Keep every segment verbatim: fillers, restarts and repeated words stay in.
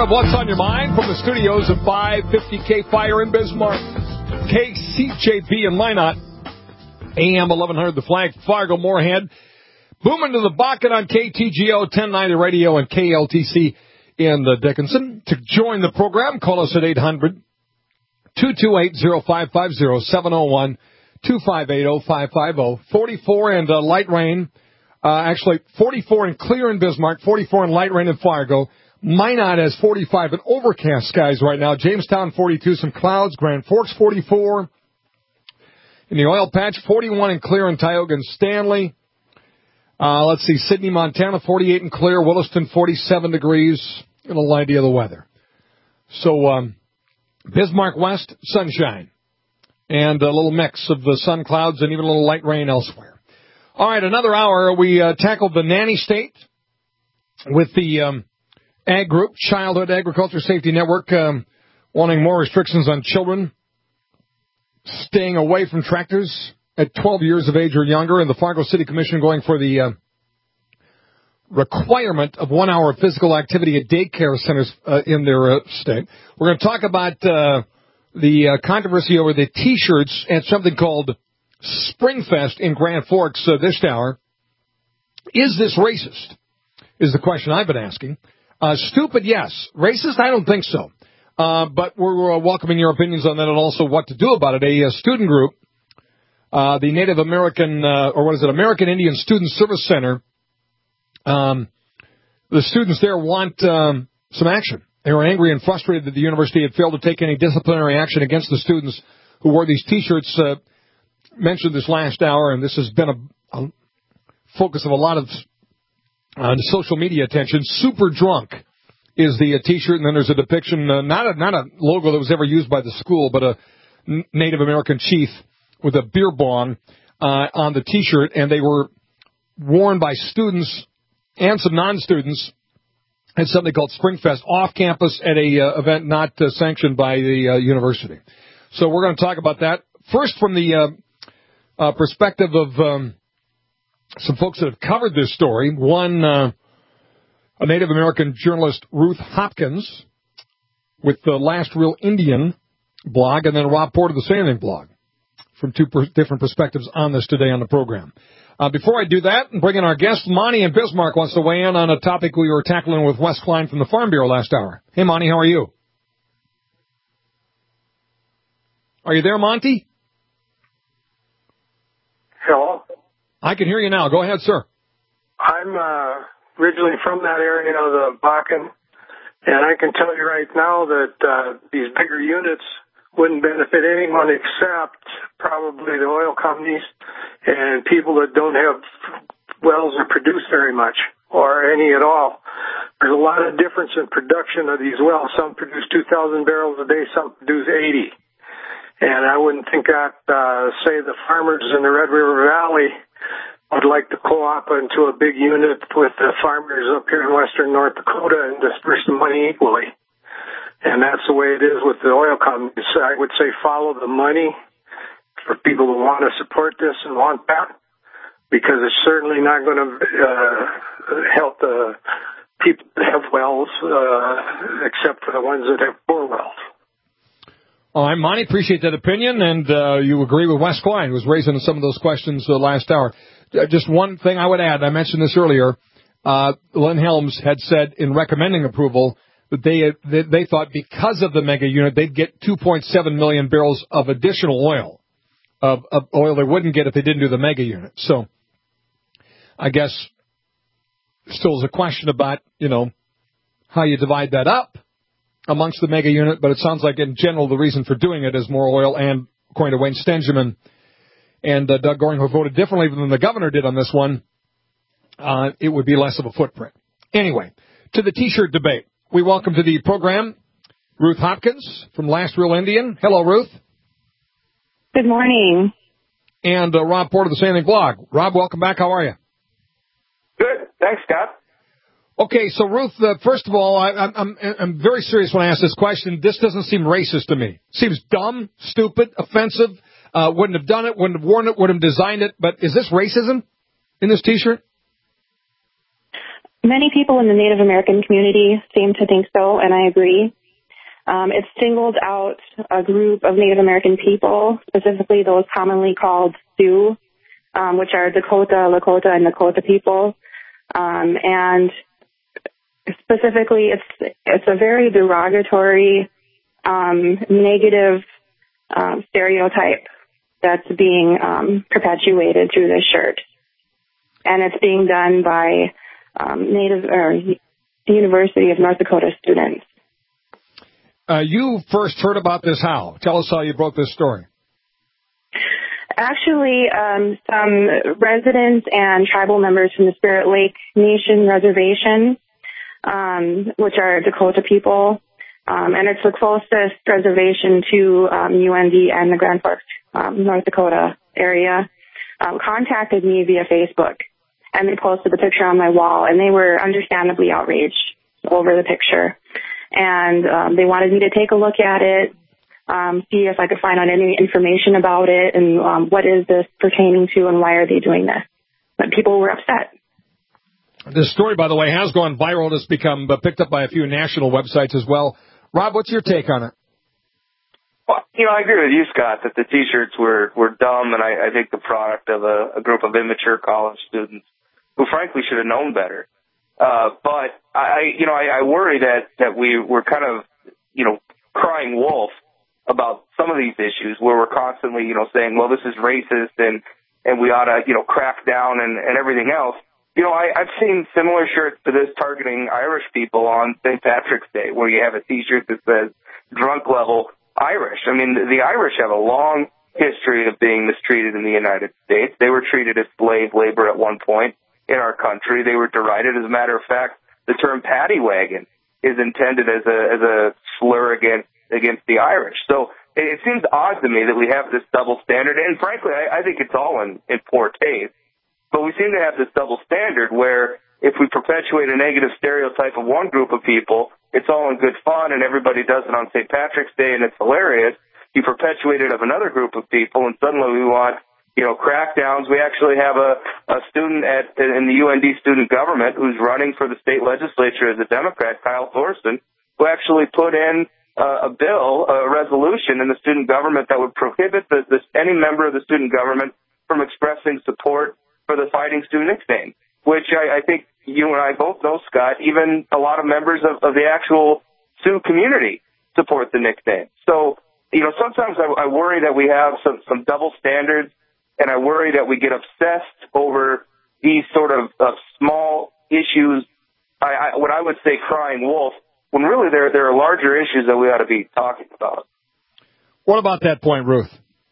of What's on Your Mind from the studios of five fifty K Fire in Bismarck, K C J B in Minot, A M eleven hundred The Flag, Fargo, Moorhead, booming to the Bakken on K T G O ten ninety Radio and K L T C in the Dickinson. To join the program, call us at eight hundred, two two eight, oh five five oh, seven oh one, two five eight, oh five five oh. forty-four and uh, light rain. Uh, actually, forty-four and clear in Bismarck, forty-four and light rain in Fargo. Minot has forty-five and overcast skies right now. Jamestown, forty-two, some clouds. Grand Forks, forty-four. In the oil patch, forty-one and clear in Tioga and Stanley. Uh, let's see, Sydney, Montana, forty-eight and clear. Williston, forty-seven degrees. And a little idea of the weather. So, um, Bismarck West, sunshine. And a little mix of the sun clouds and even a little light rain elsewhere. All right, another hour. We uh, tackled the nanny state with the um, Ag Group, Childhood Agriculture Safety Network, um, wanting more restrictions on children staying away from tractors at twelve years of age or younger, and the Fargo City Commission going for the uh, requirement of one hour of physical activity at daycare centers uh, in their uh, state. We're going to talk about uh, the uh, controversy over the T-shirts at something called Springfest in Grand Forks uh, this hour. Is this racist? Is the question I've been asking. Uh, stupid, yes. Racist, I don't think so. Uh, but we're uh, welcoming your opinions on that and also what to do about it. A, a student group, uh, the Native American, uh, or what is it, American Indian Student Service Center, um, the students there want um, some action. They were angry and frustrated that the university had failed to take any disciplinary action against the students who wore these T-shirts. Uh, mentioned this last hour, and this has been a, a focus of a lot of Uh, social media attention. Super Drunk is the uh, T-shirt, and then there's a depiction, uh, not a not a logo that was ever used by the school, but a n- Native American chief with a beer bong uh, on the T-shirt, and they were worn by students and some non-students at something called Springfest off campus at a uh, event not uh, sanctioned by the uh, university. So we're going to talk about that first from the uh, uh, perspective of Um, some folks that have covered this story. One, uh, a Native American journalist, Ruth Hopkins, with the Last Real Indian blog, and then Rob Porter, the Say Anything blog, from two per- different perspectives on this today on the program. Uh, before I do that, and bring in our guest, Monty in Bismarck wants to weigh in on a topic we were tackling with Wes Klein from the Farm Bureau last hour. Hey, Monty, how are you? Are you there, Monty? Hello? I can hear you now. Go ahead, sir. I'm uh, originally from that area of the Bakken, and I can tell you right now that uh, these bigger units wouldn't benefit anyone except probably the oil companies and people that don't have wells that produce very much or any at all. There's a lot of difference in production of these wells. Some produce two thousand barrels a day, some produce eighty. And I wouldn't think that, uh, say, the farmers in the Red River Valley would like to co-op into a big unit with the farmers up here in western North Dakota and disperse the money equally. And that's the way it is with the oil companies. I would say follow the money for people who want to support this and want that, because it's certainly not going to uh, help the people that have wells, uh, except for the ones that have poor wells. All right, Monty, appreciate that opinion, and uh, you agree with Wes Klein, who was raising some of those questions uh, last hour. Uh, just one thing I would add, I mentioned this earlier, uh, Lynn Helms had said in recommending approval that they, had, they they thought because of the mega unit, they'd get two point seven million barrels of additional oil, of, of oil they wouldn't get if they didn't do the mega unit. So I guess still is a question about, you know, how you divide that up amongst the mega unit, but it sounds like in general the reason for doing it is more oil, and according to Wayne Stengeman and uh, Doug Goring, who voted differently than the governor did on this one, uh, it would be less of a footprint. Anyway, to the T-shirt debate. We welcome to the program Ruth Hopkins from Last Real Indian. Hello, Ruth. Good morning. And uh, Rob Porter of the Say Anything blog. Rob, welcome back. How are you? Good. Thanks, Scott. Okay, so Ruth, uh, first of all, I, I'm, I'm very serious when I ask this question. This doesn't seem racist to me. Seems dumb, stupid, offensive. Uh, wouldn't have done it, wouldn't have worn it, wouldn't have designed it. But is this racism in this T-shirt? many people in the Native American community seem to think so, and I agree. Um, it singled out a group of Native American people, specifically those commonly called Sioux, um, which are Dakota, Lakota, and Nakota people. Um, and specifically, it's it's a very derogatory, um, negative um, stereotype that's being um, perpetuated through this shirt. And it's being done by um, Native or the University of North Dakota students. Uh, you first heard about this how? Tell us how you broke this story. Actually, um, some residents and tribal members from the Spirit Lake Nation Reservation, um, which are Dakota people, um, and it's the closest reservation to um, U N D and the Grand Forks, um, North Dakota area, um, contacted me via Facebook, and they posted the picture on my wall, and they were understandably outraged over the picture, and um, they wanted me to take a look at it, Um, see if I could find out any information about it and um, what is this pertaining to and why are they doing this. But people were upset. This story, by the way, has gone viral. It's become uh, picked up by a few national websites as well. Rob, what's your take on it? Well, you know, I agree with you, Scott, that the T-shirts were, were dumb, and I, I think the product of a, a group of immature college students who, frankly, should have known better. Uh, but, I, you know, I, I worry that, that we were kind of, you know, crying wolf about some of these issues where we're constantly, you know, saying, well, this is racist and, and we ought to, you know, crack down and, and everything else. You know, I, I've seen similar shirts to this targeting Irish people on Saint Patrick's Day where you have a T-shirt that says drunk level Irish. I mean, the, the Irish have a long history of being mistreated in the United States. They were treated as slave labor at one point in our country. They were derided. As a matter of fact, the term paddy wagon is intended as a, as a slur against against the Irish. So it, it seems odd to me that we have this double standard, and frankly, I, I think it's all in, in poor taste. But we seem to have this double standard where if we perpetuate a negative stereotype of one group of people, it's all in good fun, and everybody does it on Saint Patrick's Day, and it's hilarious. You perpetuate it of another group of people, and suddenly we want, you know, crackdowns. We actually have a, a student at in the U N D student government who's running for the state legislature as a Democrat, Kyle Thorson, who actually put in Uh, a bill, a resolution in the student government that would prohibit the, the, any member of the student government from expressing support for the Fighting Sioux nickname, which I, I think you and I both know, Scott, even a lot of members of, of the actual Sioux community support the nickname. So, you know, sometimes I, I worry that we have some, some double standards, and I worry that we get obsessed over these sort of uh, small issues, I, I, what I would say crying wolf, when really there there are larger issues that we ought to be talking about. What about that point, Ruth?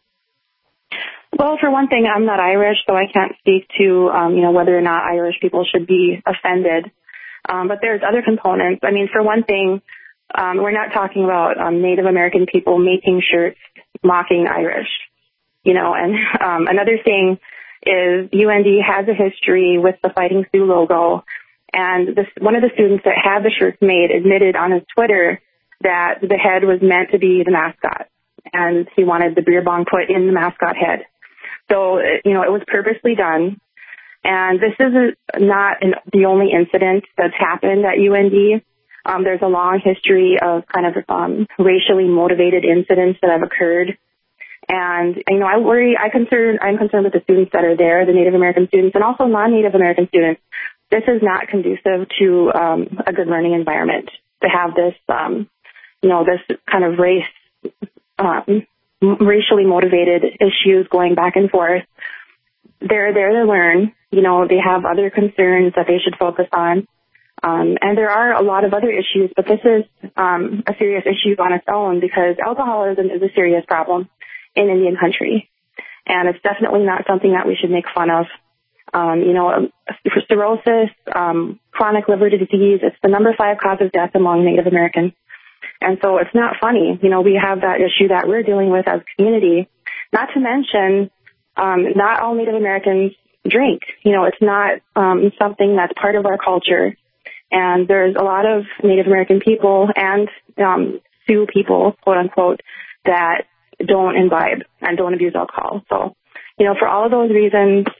Well, for one thing, I'm not Irish, so I can't speak to, um, you know, whether or not Irish people should be offended. Um, but there's other components. I mean, for one thing, um, we're not talking about um, Native American people making shirts mocking Irish, you know. And um, another thing is U N D has a history with the Fighting Sioux logo. And this, one of the students that had the shirts made admitted on his Twitter that the head was meant to be the mascot, and he wanted the beer bong put in the mascot head. So, you know, it was purposely done. And this is a, not an, the only incident that's happened at U N D. Um, there's a long history of kind of um, racially motivated incidents that have occurred. And, you know, I worry, I concern, I'm concerned with the students that are there, the Native American students, and also non-Native American students. This is not conducive to um, a good learning environment to have this, um, you know, this kind of race, um, racially motivated issues going back and forth. They're there to learn. You know, they have other concerns that they should focus on. Um, and there are a lot of other issues, but this is um, a serious issue on its own because alcoholism is a serious problem in Indian country. And it's definitely not something that we should make fun of. Um, you know, cirrhosis, um, chronic liver disease, it's the number five cause of death among Native Americans. And so it's not funny. You know, we have that issue that we're dealing with as a community. Not to mention, um, not all Native Americans drink. You know, it's not um, something that's part of our culture. And there's a lot of Native American people and um, Sioux people, quote unquote, that don't imbibe and don't abuse alcohol. So, you know, for all of those reasons,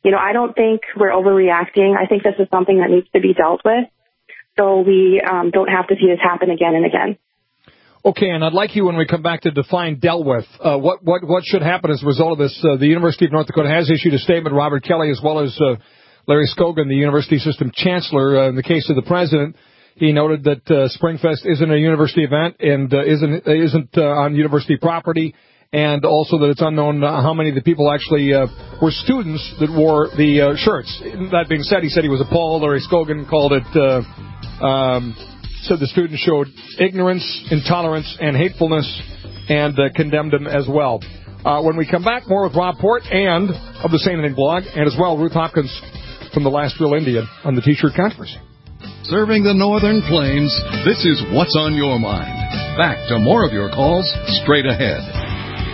you know, I don't think we're overreacting. I think this is something that needs to be dealt with, so we um, don't have to see this happen again and again. Okay, and I'd like you, when we come back, to define dealt with. Uh, what, what, what should happen as a result of this? Uh, the University of North Dakota has issued a statement, Robert Kelly, as well as uh, Larry Scogan, the university system chancellor. Uh, in the case of the president, he noted that uh, SpringFest isn't a university event and uh, isn't, isn't uh, on university property, and also that it's unknown uh, how many of the people actually uh, were students that wore the uh, shirts. That being said, he said he was appalled. Larry Scogan called it... Uh, um, said the students showed ignorance, intolerance, and hatefulness, and uh, condemned them as well. Uh, when we come back, more with Rob Port and of the Say Anything blog, and as well Ruth Hopkins from the Last Real Indian on the T-shirt controversy. Serving the Northern Plains, this is What's on Your Mind. Back to more of your calls straight ahead.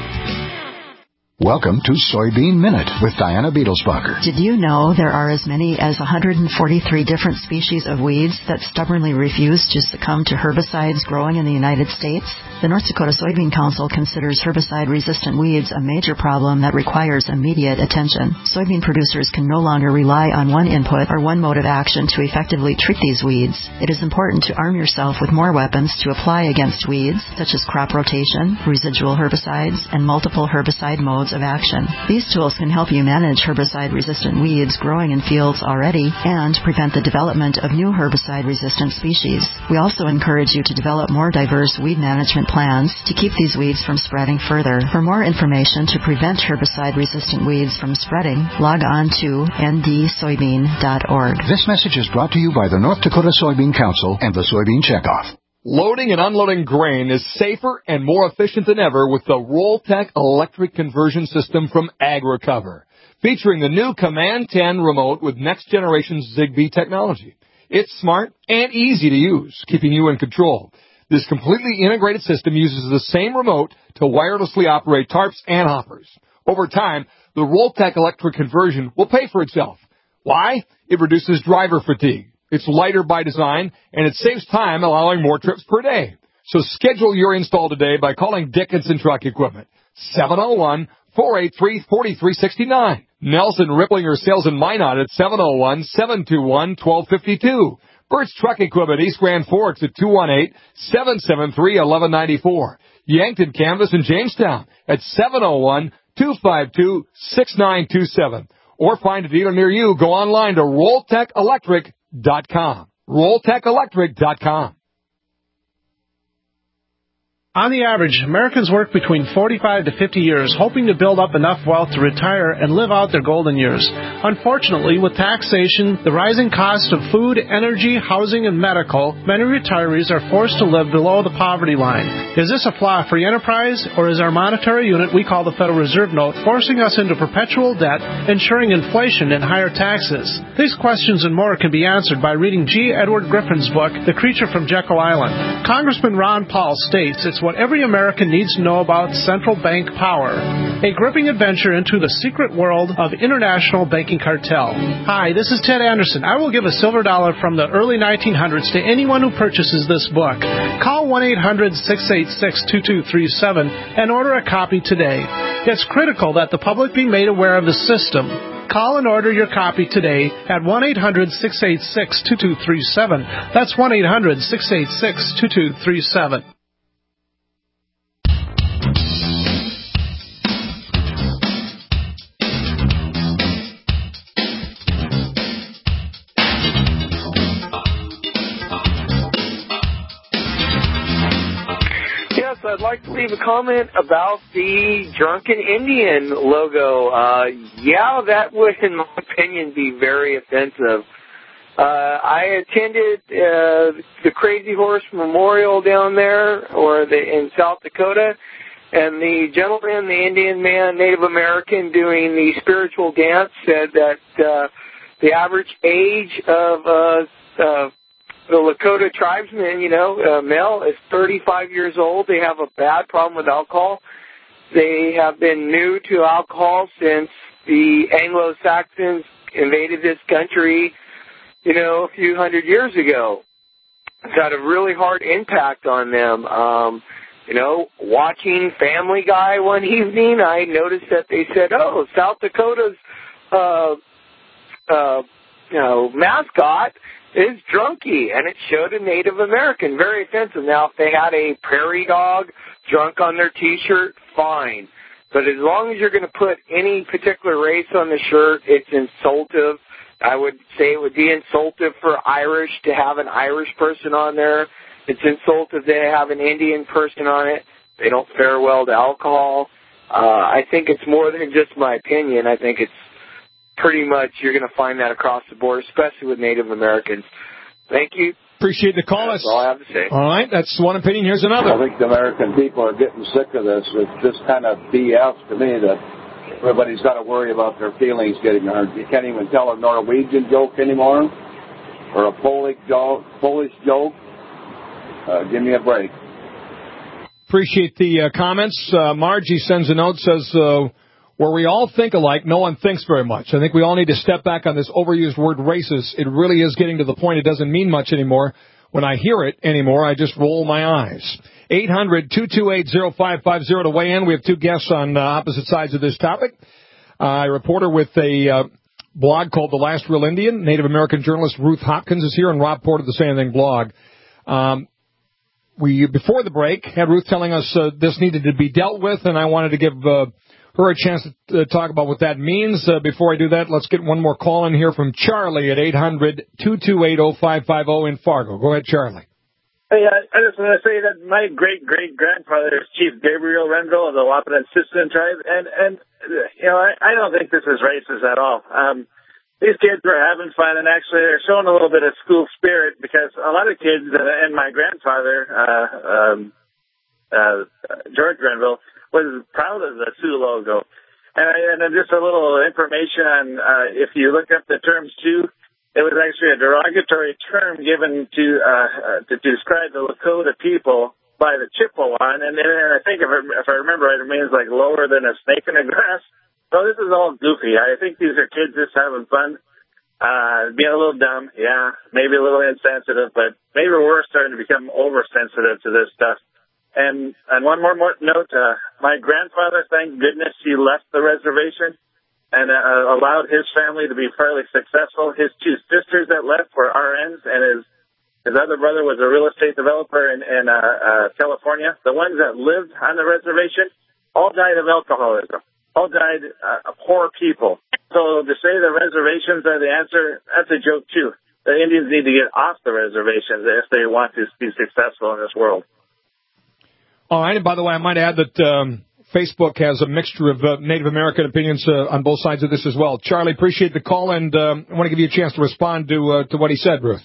Welcome to Soybean Minute with Diana Beetlesbacher. Did you know there are as many as one hundred forty-three different species of weeds that stubbornly refuse to succumb to herbicides growing in the United States? The North Dakota Soybean Council considers herbicide-resistant weeds a major problem that requires immediate attention. Soybean producers can no longer rely on one input or one mode of action to effectively treat these weeds. It is important to arm yourself with more weapons to apply against weeds, such as crop rotation, residual herbicides, and multiple herbicide modes of action. These tools can help you manage herbicide-resistant weeds growing in fields already and prevent the development of new herbicide-resistant species. We also encourage you to develop more diverse weed management plans to keep these weeds from spreading further. For more information to prevent herbicide-resistant weeds from spreading, log on to N D soybean dot org. This message is brought to you by the North Dakota Soybean Council and the Soybean Checkoff. Loading and unloading grain is safer and more efficient than ever with the Rolltech electric conversion system from AgRecover, featuring the new Command ten remote with next-generation Zigbee technology. It's smart and easy to use, keeping you in control. This completely integrated system uses the same remote to wirelessly operate tarps and hoppers. Over time, the Rolltech electric conversion will pay for itself. Why? It reduces driver fatigue. It's lighter by design, and it saves time, allowing more trips per day. So schedule your install today by calling Dickinson Truck Equipment, seven oh one, four eight three, four three six nine. Nelson Ripplinger Sales in Minot at seven oh one, seven two one, one two five two. Burt's Truck Equipment, East Grand Forks at two one eight, seven seven three, one one nine four. Yankton Canvas in Jamestown at seven oh one, two five two, six nine two seven. Or find a dealer near you. Go online to rolltech electric dot com. rolltech electric dot com. On the average, Americans work between forty-five to fifty years, hoping to build up enough wealth to retire and live out their golden years. Unfortunately, with taxation, the rising cost of food, energy, housing, and medical, many retirees are forced to live below the poverty line. Is this a flaw free enterprise, or is our monetary unit we call the Federal Reserve Note forcing us into perpetual debt, ensuring inflation and higher taxes? These questions and more can be answered by reading G. Edward Griffin's book, The Creature from Jekyll Island. Congressman Ron Paul states it's what every American needs to know about central bank power. A gripping adventure into the secret world of international banking cartel. Hi, this is Ted Anderson. I will give a silver dollar from the early nineteen hundreds to anyone who purchases this book. Call one eight hundred, six eight six, two two three seven and order a copy today. It's critical that the public be made aware of the system. Call and order your copy today at one eight hundred, six eight six, two two three seven. That's one eight hundred, six eight six, two two three seven. I'd like to leave a comment about the Drunken Indian logo. Uh, yeah, that would, in my opinion, be very offensive. Uh, I attended uh, the Crazy Horse Memorial down there, or the, in South Dakota, and the gentleman, the Indian man, Native American, doing the spiritual dance said that uh, the average age of uh, uh, the Lakota tribesmen, you know, uh, male is thirty-five years old. They have a bad problem with alcohol. They have been new to alcohol since the Anglo-Saxons invaded this country, you know, a few hundred years ago. It's had a really hard impact on them. Um, you know, watching Family Guy one evening, I noticed that they said, oh, South Dakota's uh, uh, you know, mascot is Drunky, and it showed a Native American. Very offensive. Now, if they had a prairie dog drunk on their T-shirt, fine. But as long as you're going to put any particular race on the shirt, it's insultive. I would say it would be insultive for Irish to have an Irish person on there. It's insultive to have an Indian person on it. They don't fare well to alcohol. Uh, I think it's more than just my opinion. I think it's pretty much, you're going to find that across the board, especially with Native Americans. Thank you. Appreciate the call. That's all I have to say. All right, that's one opinion. Here's another. I think the American people are getting sick of this. It's just kind of B S to me that everybody's got to worry about their feelings getting hurt. You can't even tell a Norwegian joke anymore or a Polish joke. Polish joke. Uh, give me a break. Appreciate the uh, comments. Uh, Margie sends a note, says, uh, where we all think alike, no one thinks very much. I think we all need to step back on this overused word racist. It really is getting to the point it doesn't mean much anymore. When I hear it anymore, I just roll my eyes. eight hundred, two two eight, oh five five oh to weigh in. We have two guests on uh, opposite sides of this topic. Uh, a reporter with a uh, blog called The Last Real Indian. Native American journalist Ruth Hopkins is here, and Rob Porter, the Say Anything blog. Um, we, before the break, had Ruth telling us uh, this needed to be dealt with, and I wanted to give uh, her a chance to uh, talk about what that means. Uh, before I do that, let's get one more call in here from Charlie at eight hundred, two two eight, oh five five oh in Fargo. Go ahead, Charlie. Hey, I, I just want to say that my great-great-grandfather is Chief Gabriel Renville of the Wapanan Sisseton tribe, and, and you know, I, I don't think this is racist at all. Um, these kids were having fun, and actually they're showing a little bit of school spirit, because a lot of kids, and my grandfather, uh, um, uh, George Renville, was proud of the Sioux logo. And, I, and then just a little information on, uh, if you look up the term Sioux, it was actually a derogatory term given to uh, uh, to describe the Lakota people by the Chippewan, and, and I think if I, if I remember right, it means like lower than a snake in the grass. So this is all goofy. I think these are kids just having fun, uh, being a little dumb, yeah, maybe a little insensitive, but maybe we're starting to become oversensitive to this stuff. And and one more, more note, uh, my grandfather, thank goodness he left the reservation and uh, allowed his family to be fairly successful. His two sisters that left were R Ns, and his his other brother was a real estate developer in, in uh, uh, California. The ones that lived on the reservation all died of alcoholism, all died uh, poor people. So to say the reservations are the answer, that's a joke too. The Indians need to get off the reservations if they want to be successful in this world. All right, and by the way, I might add that um, Facebook has a mixture of uh, Native American opinions uh, on both sides of this as well. Charlie, appreciate the call, and um, I want to give you a chance to respond to uh, to what he said, Ruth.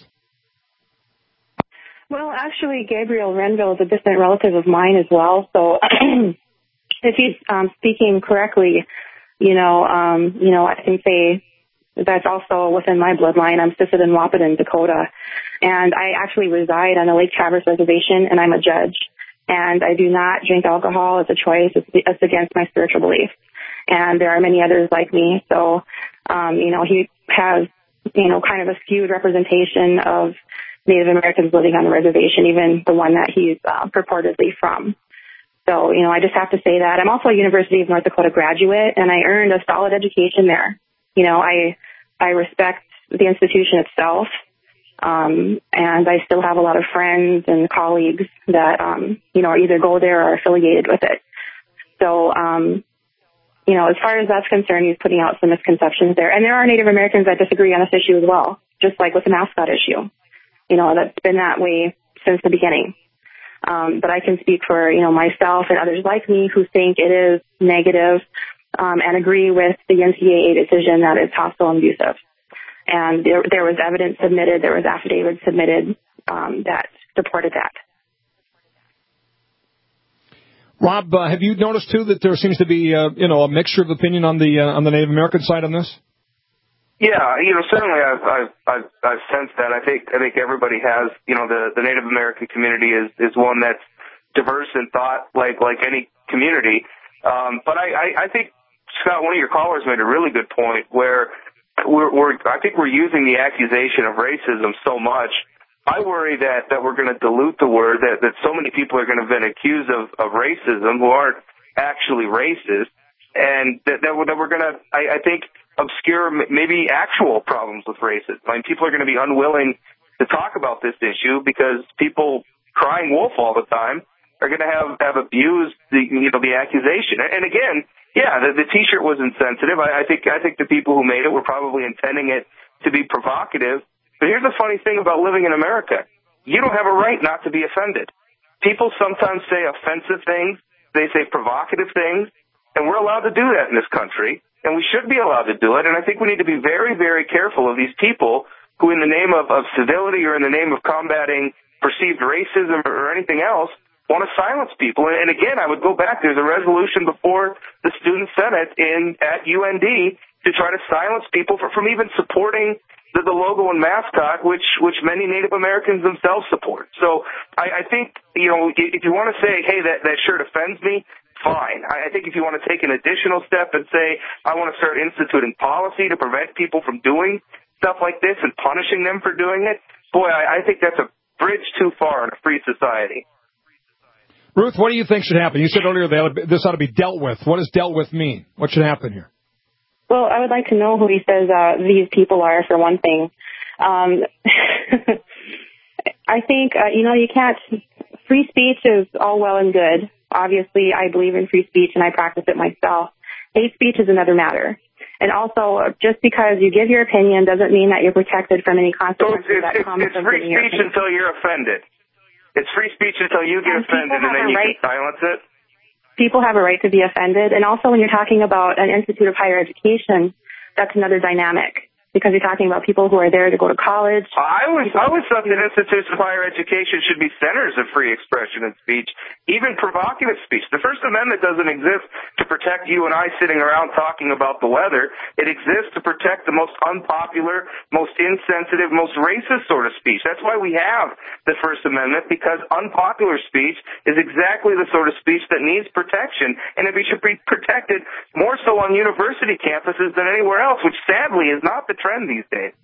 Well, actually, Gabriel Renville is a distant relative of mine as well. So if he's um, speaking correctly, you know, um, you know, I can say that's also within my bloodline. I'm Sisseton Wapanan, Dakota, and I actually reside on the Lake Traverse Reservation, and I'm a judge. And I do not drink alcohol as a choice. It's, it's against my spiritual belief. And there are many others like me. So, um, you know, he has, you know, kind of a skewed representation of Native Americans living on the reservation, even the one that he's uh, purportedly from. So, you know, I just have to say that. I'm also a University of North Dakota graduate, and I earned a solid education there. You know, I I respect the institution itself. Um, and I still have a lot of friends and colleagues that, um, you know, either go there or are affiliated with it. So, um, you know, as far as that's concerned, he's putting out some misconceptions there. And there are Native Americans that disagree on this issue as well, just like with the mascot issue. You know, that's been that way since the beginning. Um, but I can speak for, you know, myself and others like me who think it is negative, um, and agree with the N C A A decision that it's hostile and abusive. And there, there was evidence submitted, there was affidavits submitted um, that supported that. Rob, uh, have you noticed too that there seems to be, uh, you know, a mixture of opinion on the uh, on the Native American side on this? Yeah, you know, certainly I've I've I've, I've sensed that. I think I think everybody has, you know, the the Native American community is is one that's diverse in thought, like like any community. Um, but I, I I think Scott, one of your callers made a really good point where. We're, we're, I think we're using the accusation of racism so much. I worry that, that we're going to dilute the word, that, that so many people are going to have been accused of, of racism who aren't actually racist, and that, that we're, that we're going to, I, I think obscure, maybe actual problems with racism. I mean, people are going to be unwilling to talk about this issue because people crying wolf all the time are going to have, have abused the, you know, the accusation. And again, yeah, the, the T-shirt was insensitive. I, I think I think the people who made it were probably intending it to be provocative. But here's the funny thing about living in America. You don't have a right not to be offended. People sometimes say offensive things. They say provocative things. And we're allowed to do that in this country. And we should be allowed to do it. And I think we need to be very, very careful of these people who, in the name of, of civility or in the name of combating perceived racism or anything else, want to silence people. And, and again, I would go back. There's a resolution before the Student Senate in at U N D to try to silence people for, from even supporting the, the logo and mascot, which which many Native Americans themselves support. So I, I think, you know, if you want to say, hey, that, that shirt offends me, fine. I, I think if you want to take an additional step and say, I want to start instituting policy to prevent people from doing stuff like this and punishing them for doing it, boy, I, I think that's a bridge too far in a free society. Ruth, what do you think should happen? You said earlier that this ought to be dealt with. What does dealt with mean? What should happen here? Well, I would like to know who he says uh, these people are, for one thing. Um, I think, uh, you know, you can't, free speech is all well and good. Obviously, I believe in free speech, and I practice it myself. Hate speech is another matter. And also, just because you give your opinion doesn't mean that you're protected from any consequences so it's, that it's, come it's from free giving your speech opinion. until you're offended. It's free speech until you get and offended, and then you right, can silence it. People have a right to be offended. And also, when you're talking about an institute of higher education, that's another dynamic, because you're talking about people who are there to go to college. I always, I always thought that institutes of higher education should be centers of free expression and speech, even provocative speech. The First Amendment doesn't exist to protect you and I sitting around talking about the weather. It exists to protect the most unpopular, most insensitive, most racist sort of speech. That's why we have the First Amendment, because unpopular speech is exactly the sort of speech that needs protection, and it should be protected more so on university campuses than anywhere else, which sadly is not the trend these days.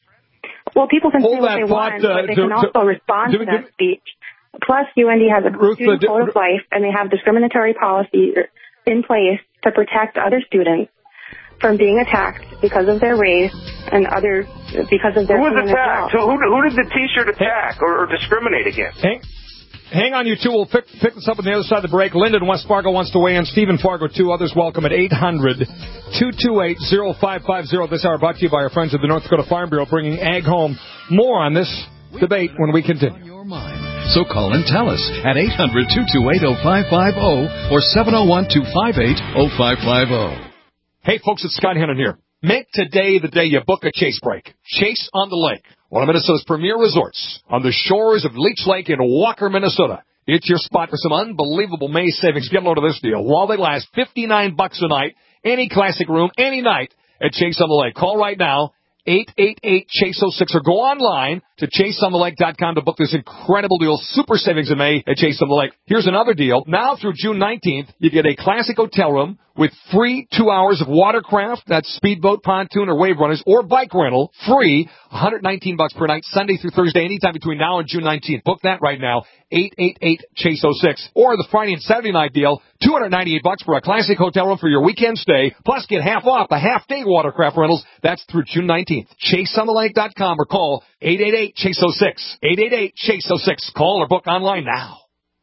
Well, people can Hold say what they thought, want, uh, but they do, can also do, respond do, to do, that speech. Plus, U N D has a Ruth, student uh, code of life, and they have discriminatory policy in place to protect other students from being attacked because of their race and other because of their. Who was attacked? Well. Who, who, who did the T-shirt attack or, or discriminate against? Hang, hang on, you two. We'll pick, pick this up on the other side of the break. Lyndon in West Fargo wants to weigh in. Stephen Fargo, too. Others welcome at eight hundred, two two eight, oh five five oh. This hour brought to you by our friends at the North Dakota Farm Bureau, bringing ag home. More on this debate when we continue. On your mind. So call and tell us at eight hundred, two two eight, oh five five oh or seven oh one, two five eight, oh five five oh. Hey, folks, it's Scott Hennon here. Make today the day you book a Chase break. Chase on the Lake, one of Minnesota's premier resorts on the shores of Leech Lake in Walker, Minnesota. It's your spot for some unbelievable May savings. Get a load of this deal. While they last, fifty-nine bucks a night, any classic room, any night at Chase on the Lake. Call right now, eight eight eight, chase oh six, or go online to chase on the lake dot com to book this incredible deal. Super savings in May at Chase on the Lake. Here's another deal. Now through June nineteenth, you get a classic hotel room with free two hours of watercraft, that's speedboat, pontoon, or wave runners, or bike rental, free, one hundred nineteen bucks per night, Sunday through Thursday, anytime between now and June nineteenth. Book that right now, eight eight eight, chase oh six. Or the Friday and Saturday night deal, two hundred ninety-eight bucks for a classic hotel room for your weekend stay, plus get half off the half-day watercraft rentals. That's through June nineteenth. chase on the lake dot com or call eight eight eight, chase oh six. eight eight eight, chase oh six. Call or book online now.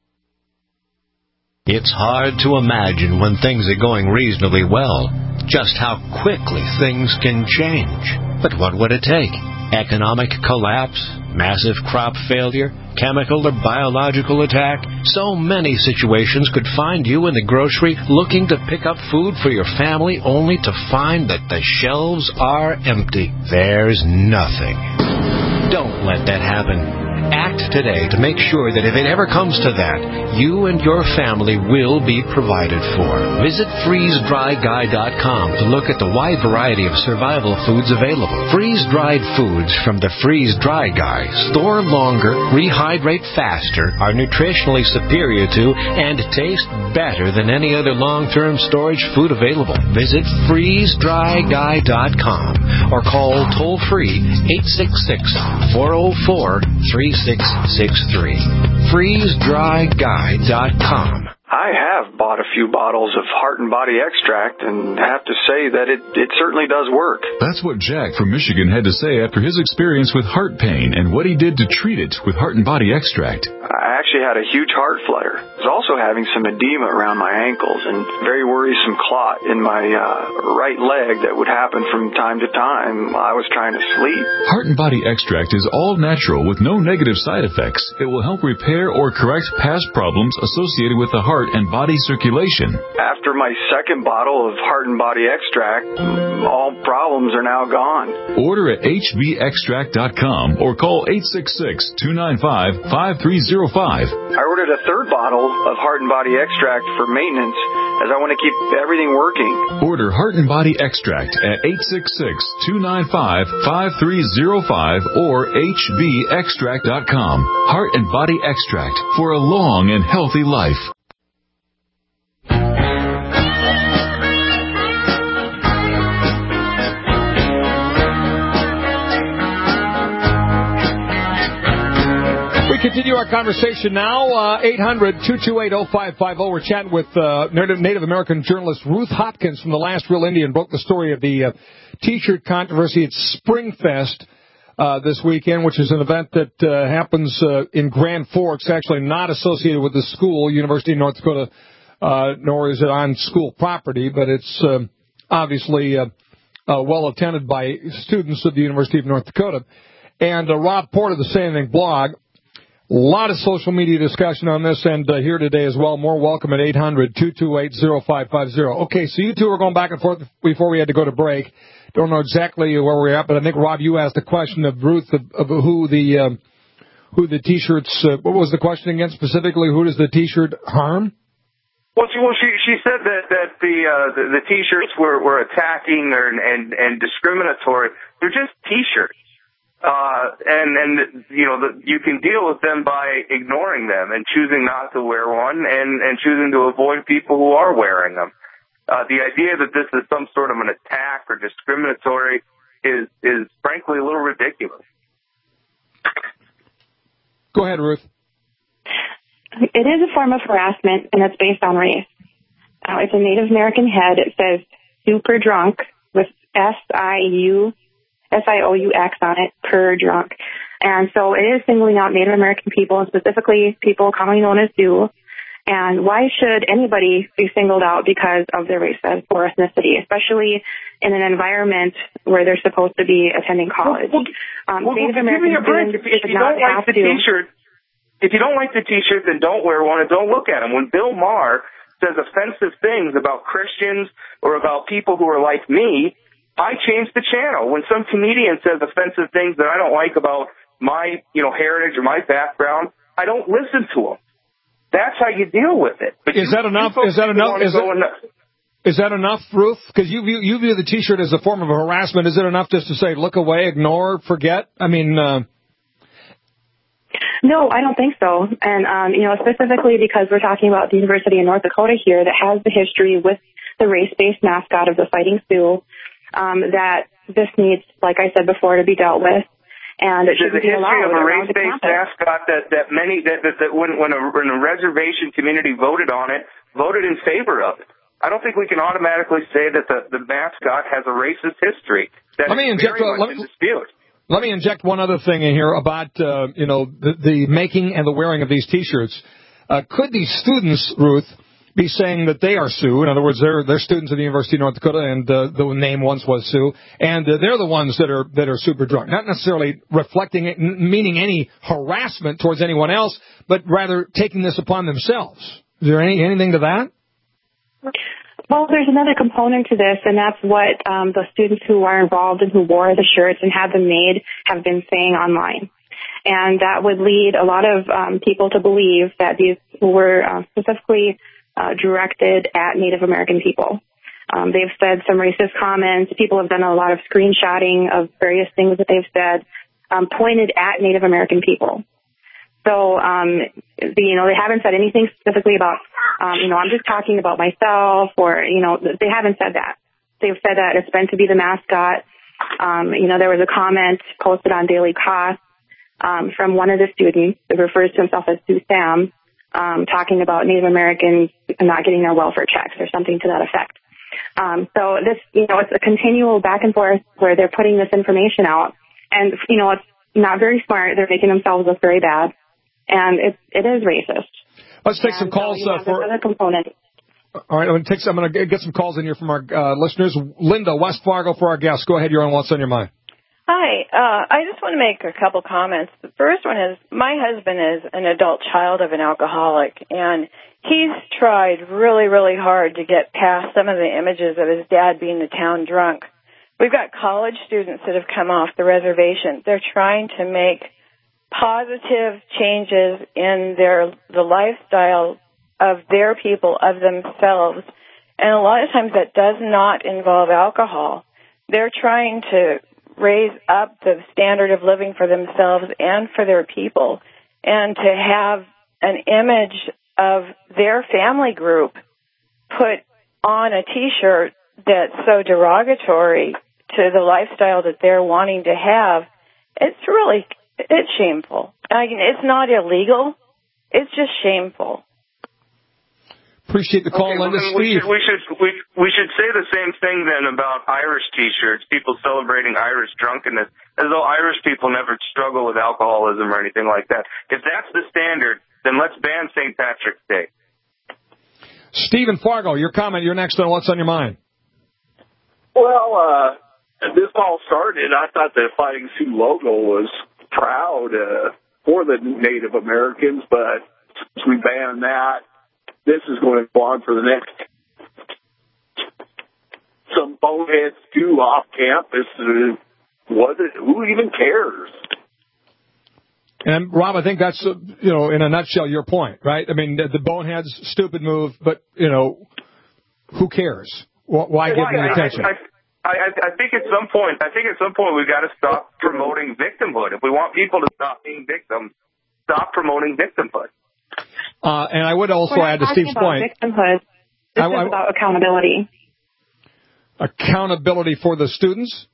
It's hard to imagine when things are going reasonably well, just how quickly things can change. But what would it take? Economic collapse? Massive crop failure? Chemical or biological attack? So many situations could find you in the grocery looking to pick up food for your family only to find that the shelves are empty. There's nothing. Don't let that happen. Act today to make sure that if it ever comes to that, you and your family will be provided for. Visit freeze dry guy dot com to look at the wide variety of survival foods available. Freeze-dried foods from the Freeze Dry Guy store longer, rehydrate faster, are nutritionally superior to, and taste better than any other long-term storage food available. Visit freeze dry guy dot com or call toll-free eight six six, four oh four, three six six three. freeze dry guy dot com. I have bought a few bottles of Heart and Body Extract and have to say that it, it certainly does work. That's what Jack from Michigan had to say after his experience with heart pain and what he did to treat it with Heart and Body Extract. I actually had a huge heart flutter. I was also having some edema around my ankles and very worrisome clot in my uh, right leg that would happen from time to time while I was trying to sleep. Heart and Body Extract is all natural with no negative side effects. It will help repair or correct past problems associated with the heart and body circulation. After my second bottle of Heart and Body Extract, all problems are now gone. Order at H B extract dot com or call eight six six, two nine five, five three zero five. I ordered a third bottle of Heart and Body Extract for maintenance as I want to keep everything working. Order Heart and Body Extract at eight six six, two nine five, five three zero five or H B extract dot com. Heart and Body Extract for a long and healthy life. Continue our conversation now. Uh, eight hundred, two two eight, oh five five oh. We're chatting with uh, Native American journalist Ruth Hopkins from The Last Real Indian. Broke the story of the uh, T-shirt controversy at Springfest uh, this weekend, which is an event that uh, happens uh, in Grand Forks, actually not associated with the school, University of North Dakota, uh, nor is it on school property, but it's uh, obviously uh, uh, well attended by students of the University of North Dakota. And uh, Rob Porter of the Say Anything blog. A lot of social media discussion on this, and uh, here today as well. More welcome at eight hundred, two two eight, oh five five oh. Okay, so you two were going back and forth before we had to go to break. Don't know exactly where we're at, but I think, Rob, you asked the question of Ruth of, of who the um, who the T-shirts, uh, what was the question again specifically? Who does the T-shirt harm? Well, she, well, she, she said that, that the, uh, the, the T-shirts were, were attacking or, and, and discriminatory. They're just T-shirts. Uh, and, and, you know, the, you can deal with them by ignoring them and choosing not to wear one and, and choosing to avoid people who are wearing them. Uh, the idea that this is some sort of an attack or discriminatory is, is frankly a little ridiculous. Go ahead, Ruth. It is a form of harassment, and it's based on race. Now, it's a Native American head. It says super drunk with S I U S I O U X on it, per drunk. And so it is singling out Native American people, and specifically people commonly known as Sioux. And why should anybody be singled out because of their race or ethnicity, especially in an environment where they're supposed to be attending college? Well, um, well, Native well, American students if, if should you not don't have like the to. T-shirt, if you don't like the T-shirt, then don't wear one and don't look at them. When Bill Maher says offensive things about Christians or about people who are like me, I change the channel. When some comedian says offensive things that I don't like about my, you know, heritage or my background, I don't listen to them. That's how you deal with it. But is you, that enough? Is that enough? Is, it, is that enough, Ruth? Because you view, you view the T-shirt as a form of harassment. Is it enough just to say, look away, ignore, forget? I mean... Uh... No, I don't think so. And, um, you know, specifically because we're talking about the University of North Dakota here that has the history with the race-based mascot of the Fighting Sioux, um, that this needs, like I said before, to be dealt with. And it should the be history allowed of a race-based mascot that, that many, that, that, that when, when, a, when a reservation community voted on it, voted in favor of it. I don't think we can automatically say that the, the mascot has a racist history. That let me inject, very uh, much let, in dispute. Let me inject one other thing in here about, uh, you know, the, the making and the wearing of these T-shirts. Uh, could these students, Ruth, be saying that they are Sioux? In other words, they're they're students of the University of North Dakota, and uh, the name once was Sioux, and uh, they're the ones that are that are super drunk. Not necessarily reflecting, it, meaning any harassment towards anyone else, but rather taking this upon themselves. Is there any anything to that? Well, there's another component to this, and that's what um, the students who are involved and who wore the shirts and had them made have been saying online. And that would lead a lot of um, people to believe that these were uh, specifically uh, directed at Native American people. Um, they've said some racist comments. People have done a lot of screenshotting of various things that they've said um, pointed at Native American people. So, um, the, you know, they haven't said anything specifically about, um, you know, I'm just talking about myself or, you know, they haven't said that. They've said that it's meant to be the mascot. Um, you know, there was a comment posted on Daily Kos um, from one of the students that refers to himself as Sue Sam, um, talking about Native Americans not getting their welfare checks or something to that effect. Um, so this, you know, it's a continual back and forth where they're putting this information out, and you know, it's not very smart. They're making themselves look very bad, and it it is racist. Let's take and some calls so, you know, uh, for other component. All right, I'm going to take some, I'm going to get some calls in here from our uh, listeners. Linda, West Fargo, for our guests. Go ahead. You're on What's on Your Mind. Hi. Uh, I just want to make a couple comments. The first one is my husband is an adult child of an alcoholic, and he's tried really, really hard to get past some of the images of his dad being the town drunk. We've got college students that have come off the reservation. They're trying to make positive changes in their the lifestyle of their people, of themselves, and a lot of times that does not involve alcohol. They're trying to raise up the standard of living for themselves and for their people, and to have an image of their family group put on a T-shirt that's so derogatory to the lifestyle that they're wanting to have. It's really, it's shameful. I mean, it's not illegal. It's just shameful. Appreciate the call, okay, Linda. Well, we, Steve. should, we should we we should say the same thing then about Irish T-shirts. People celebrating Irish drunkenness, as though Irish people never struggle with alcoholism or anything like that. If that's the standard, then let's ban Saint Patrick's Day. Stephen Fargo, your comment. You're next on What's on Your Mind. Well, uh, this all started, I thought the Fighting Sioux logo was proud uh, for the Native Americans, but since we banned that, this is going to go on for the next. Some boneheads do off campus. Uh, what? Who even cares? And Rob, I think that's uh, you know, in a nutshell, your point, right? I mean, the, the boneheads, stupid move, but you know, who cares? Why give them the attention? I, I, I think at some point, I think at some point we've got to stop promoting victimhood. If we want people to stop being victims, stop promoting victimhood. Uh, and I would also We're add to not Steve's talking point. about victimhood. This I, I, is about accountability. Accountability for the students?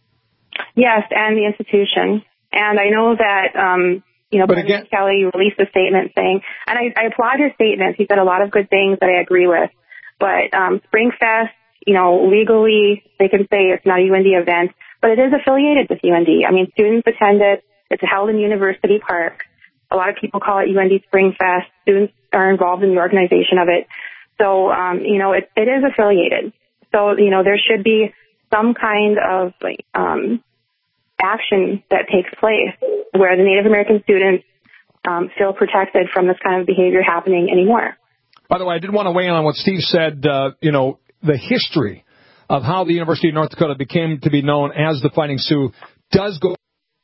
Yes, and the institution. And I know that, um, you know, but Brendan again, Kelly released a statement saying, and I, I applaud his statement. He said a lot of good things that I agree with. But um, SpringFest, you know, legally, they can say it's not a U N D event, but it is affiliated with U N D. I mean, students attend it. It's held in University Park. A lot of people call it U N D SpringFest. Students are involved in the organization of it. So, um, you know, it, it is affiliated. So, you know, there should be some kind of like, um, action that takes place where the Native American students um, feel protected from this kind of behavior happening anymore. By the way, I did want to weigh in on what Steve said, uh, you know, the history of how the University of North Dakota became to be known as the Fighting Sioux does go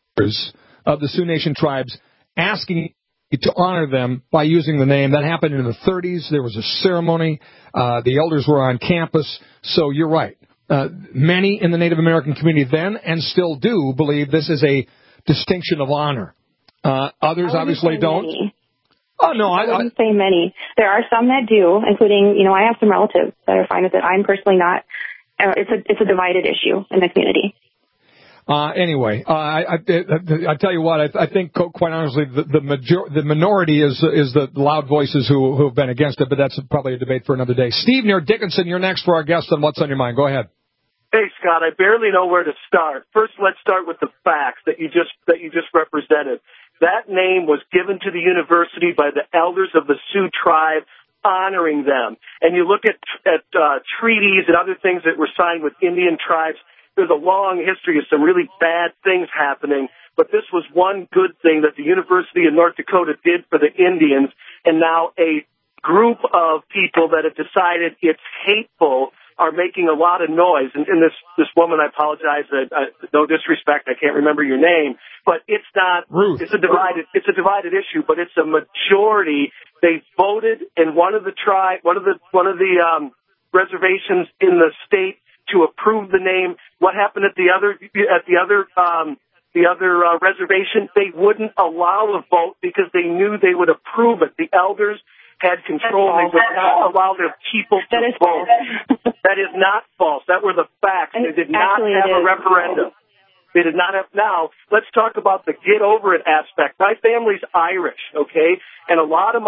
of the Sioux Nation tribes asking to honor them by using the name. That happened in the thirties. There was a ceremony. Uh, the elders were on campus. So you're right. Uh, many in the Native American community then and still do believe this is a distinction of honor. Uh, others obviously don't. Many. Oh, no, I, I wouldn't I, say many. There are some that do, including, you know, I have some relatives that are fine with it. I'm personally not. Uh, it's a it's a divided issue in the community. Uh, anyway, uh, I, I, I tell you what, I, I think, quite honestly, the the, major, the minority is is the loud voices who who have been against it, but that's probably a debate for another day. Steve near Dickinson, you're next for our guest on What's on Your Mind. Go ahead. Hey, Scott, I barely know where to start. First, let's start with the facts that you just that you just represented. That name was given to the university by the elders of the Sioux tribe, honoring them. And you look at at uh, treaties and other things that were signed with Indian tribes. There's a long history of some really bad things happening, but this was one good thing that the University of North Dakota did for the Indians, and now a group of people that have decided it's hateful are making a lot of noise. And, and this this woman, I apologize, uh, uh, no disrespect, I can't remember your name, but it's not. Ruth. It's a divided. It's a divided issue, but it's a majority. They voted in one of the tribe, one of the one of the um, reservations in the state to approve the name. What happened at the other at the other um, the other uh, reservation? They wouldn't allow a vote because they knew they would approve it. The elders had control. They would not allow their people to vote. That is not false. That were the facts. They did not have a referendum. They did not have. Now, let's talk about the get over it aspect. My family's Irish, okay? And a lot of my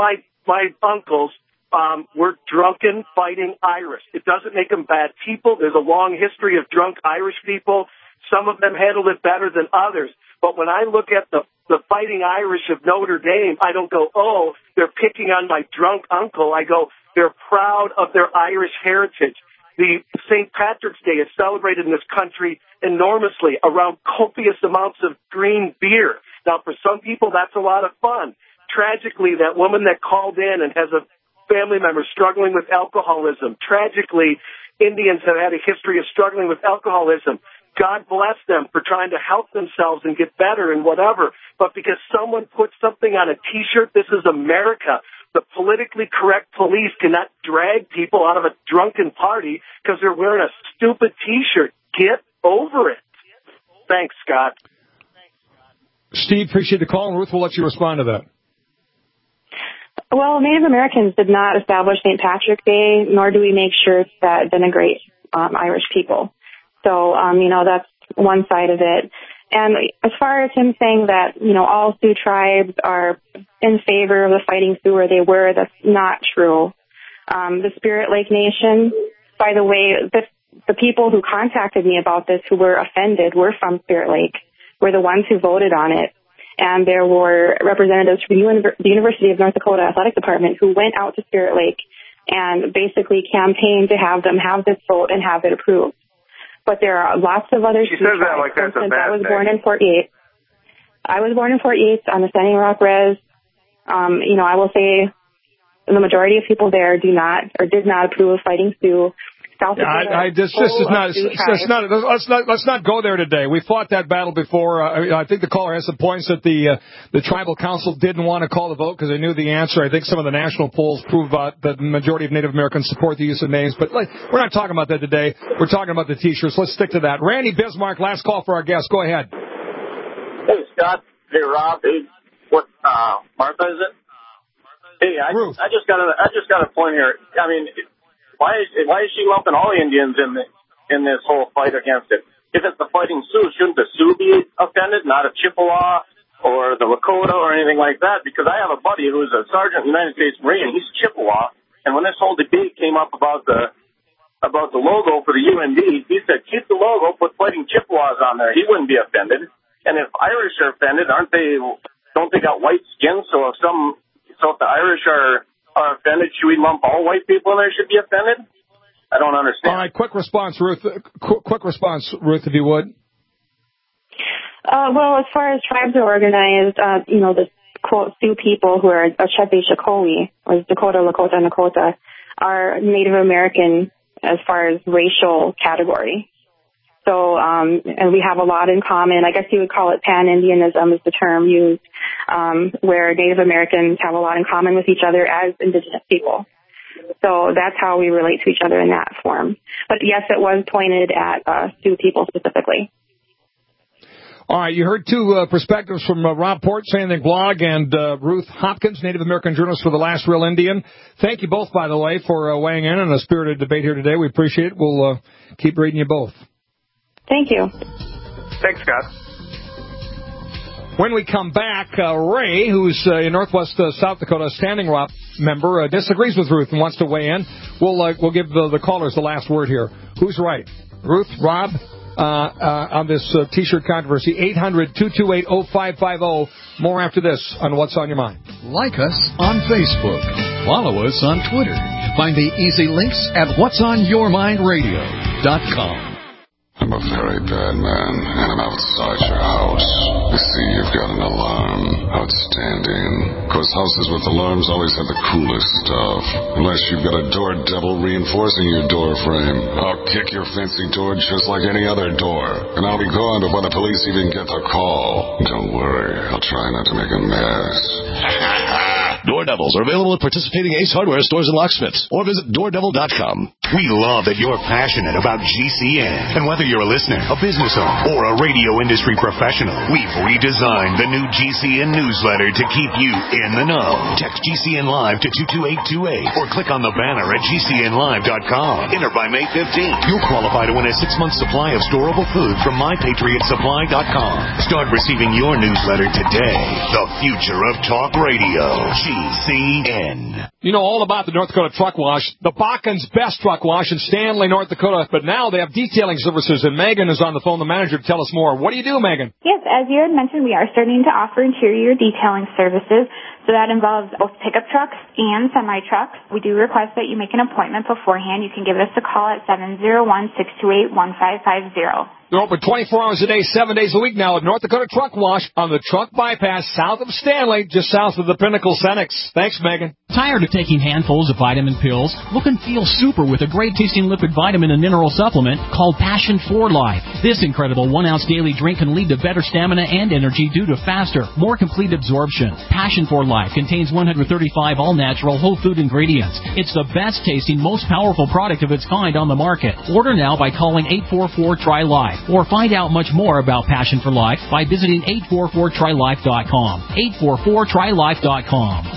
my uncles um, were drunken fighting Irish. It doesn't make them bad people. There's a long history of drunk Irish people. Some of them handled it better than others. But when I look at the, the fighting Irish of Notre Dame, I don't go, oh, they're picking on my drunk uncle. I go, they're proud of their Irish heritage. The Saint Patrick's Day is celebrated in this country enormously around copious amounts of green beer. Now, for some people, that's a lot of fun. Tragically, that woman that called in and has a family member struggling with alcoholism. Tragically, Indians have had a history of struggling with alcoholism. God bless them for trying to help themselves and get better and whatever. But because someone put something on a T-shirt, this is America. The politically correct police cannot drag people out of a drunken party because they're wearing a stupid T-shirt. Get over it. Thanks, Scott. Steve, appreciate the call. Ruth, we'll let you respond to that. Well, Native Americans did not establish Saint Patrick's Day, nor do we make shirts that denigrate um, Irish people. So, um, you know, that's one side of it. And as far as him saying that, you know, all Sioux tribes are in favor of the Fighting Sioux, or they were, that's not true. Um, the Spirit Lake Nation, by the way, the, the people who contacted me about this who were offended were from Spirit Lake, were the ones who voted on it. And there were representatives from the University of North Dakota Athletic Department who went out to Spirit Lake and basically campaigned to have them have this vote and have it approved. But there are lots of other. She says that like that's a bad I was thing. born in Fort Yates. I was born in Fort Yates on the Standing Rock Res. Um, you know, I will say the majority of people there do not or did not approve of Fighting Sioux. South Yeah, Dakota, I, I just, this is not, it's not, let's not, let's not go there today. We fought that battle before. Uh, I think the caller has some points that the, uh, the tribal council didn't want to call the vote because they knew the answer. I think some of the national polls prove uh, that the majority of Native Americans support the use of names, but like, we're not talking about that today. We're talking about the T-shirts. Let's stick to that. Randy Bismarck, last call for our guest. Go ahead. Hey, Scott. Hey, Rob. Hey, what, uh, Martha, is it? Hey, I, I just got a, I just got a point here. I mean, Why is why is she lumping all Indians in the, in this whole fight against it? If it's the Fighting Sioux, shouldn't the Sioux be offended, not a Chippewa or the Lakota or anything like that? Because I have a buddy who's a sergeant in the United States Marine. He's Chippewa, and when this whole debate came up about the about the logo for the U N D, he said keep the logo, put Fighting Chippewas on there. He wouldn't be offended. And if Irish are offended, aren't they? Don't they got white skin? So if some so if the Irish are are offended, should we lump all white people in there should be offended? I don't understand. All right, quick response, Ruth. Qu- quick response, Ruth, if you would. Uh, well, as far as tribes are organized, uh, you know, the quote Sioux people who are Ochepe Shakoi, or Dakota, Lakota, Nakota, are Native American as far as racial category. So, um, and we have a lot in common. I guess you would call it pan-Indianism is the term used, um, where Native Americans have a lot in common with each other as indigenous people. So that's how we relate to each other in that form. But yes, it was pointed at uh, Sioux people specifically. All right, you heard two uh, perspectives from uh, Rob Port, Sanding Blog, and uh, Ruth Hopkins, Native American journalist for The Last Real Indian. Thank you both, by the way, for uh, weighing in on a spirited debate here today. We appreciate it. We'll uh, keep reading you both. Thank you. Thanks, Scott. When we come back, uh, Ray, who's uh, in Northwest uh, South Dakota, Standing Rock member, uh, disagrees with Ruth and wants to weigh in. We'll uh, we'll give the, the callers the last word here. Who's right? Ruth, Rob, uh, uh, on this uh, T-shirt controversy. eight hundred, two two eight, oh five five oh. More after this on What's on Your Mind. Like us on Facebook. Follow us on Twitter. Find the easy links at whats on your mind radio dot com. I'm a very bad man, and I'm outside your house. I see you've got an alarm. Outstanding. Because houses with alarms always have the coolest stuff. Unless you've got a door devil reinforcing your door frame. I'll kick your fancy door just like any other door. And I'll be gone before the police even get the call. Don't worry, I'll try not to make a mess. Door Devils are available at participating Ace Hardware stores and locksmiths. Or visit door devil dot com. We love that you're passionate about G C N. And whether you're a listener, a business owner, or a radio industry professional, we've redesigned the new G C N newsletter to keep you in the know. Text G C N Live to two two eight two eight or click on the banner at G C N live dot com. Enter by May fifteenth. You'll qualify to win a six-month supply of storable food from my patriot supply dot com. Start receiving your newsletter today. The future of talk radio. G C N. You know all about the North Dakota Truck Wash, the Bakken's best truck wash in Stanley, North Dakota. But now they have detailing services, and Megan is on the phone, the manager, to tell us more. What do you do, Megan? Yes, as you had mentioned, we are starting to offer interior detailing services. So that involves both pickup trucks and semi-trucks. We do request that you make an appointment beforehand. You can give us a call at seven zero one, six two eight, one five five zero. They're open twenty-four hours a day, seven days a week now at North Dakota Truck Wash on the Truck Bypass south of Stanley, just south of the Pinnacle Cenex. Thanks, Megan. Tired of taking handfuls of vitamin pills? Look and feel super with a great-tasting liquid vitamin and mineral supplement called Passion for Life. This incredible one-ounce daily drink can lead to better stamina and energy due to faster, more complete absorption. Passion for Life contains one hundred thirty-five all-natural whole food ingredients. It's the best-tasting, most powerful product of its kind on the market. Order now by calling eight four four, T R Y, LIFE. Or find out much more about Passion for Life by visiting eight four four try life dot com. eight four four try life dot com.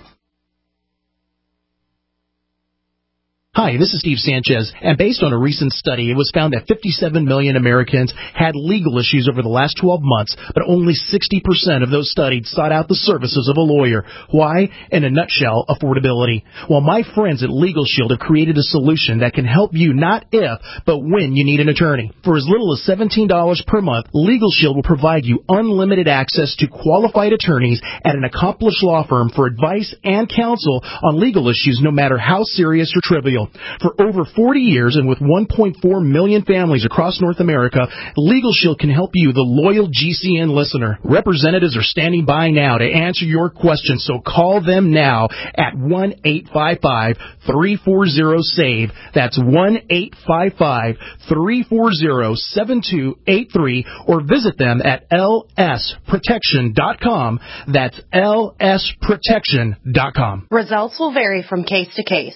Hi, this is Steve Sanchez, and based on a recent study, it was found that fifty-seven million Americans had legal issues over the last twelve months, but only sixty percent of those studied sought out the services of a lawyer. Why? In a nutshell, affordability. Well, my friends at Legal Shield have created a solution that can help you not if, but when you need an attorney. For as little as seventeen dollars per month, Legal Shield will provide you unlimited access to qualified attorneys at an accomplished law firm for advice and counsel on legal issues, no matter how serious or trivial. For over forty years and with one point four million families across North America, Legal Shield can help you, the loyal G C N listener. Representatives are standing by now to answer your questions, so call them now at one eight five five, three four zero, SAVE. That's one eight five five, three four zero, seven two eight three, or visit them at L S protection dot com. That's L S protection dot com. Results will vary from case to case.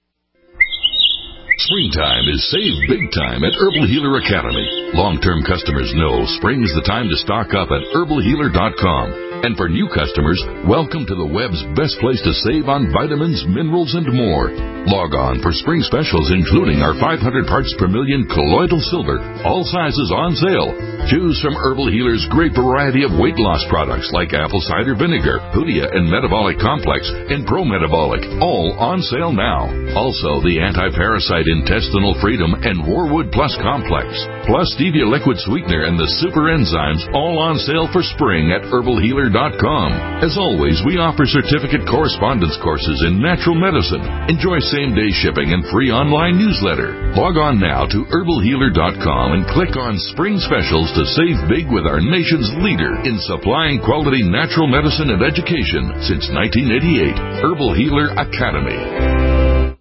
Springtime is save big time at Herbal Healer Academy. Long-term customers know spring's the time to stock up at herbal healer dot com. And for new customers, welcome to the web's best place to save on vitamins, minerals, and more. Log on for spring specials, including our five hundred parts per million colloidal silver, all sizes on sale. Choose from Herbal Healer's great variety of weight loss products like apple cider vinegar, Hoodia and Metabolic Complex, and Pro Metabolic, all on sale now. Also, the anti-parasite intestinal freedom and Warwood Plus Complex, plus stevia liquid sweetener and the super enzymes, all on sale for spring at herbal healer dot com. As always, we offer certificate correspondence courses in natural medicine. Enjoy same-day shipping and free online newsletter. Log on now to herbal healer dot com and click on Spring Specials to save big with our nation's leader in supplying quality natural medicine and education since nineteen eighty-eight. Herbal Healer Academy.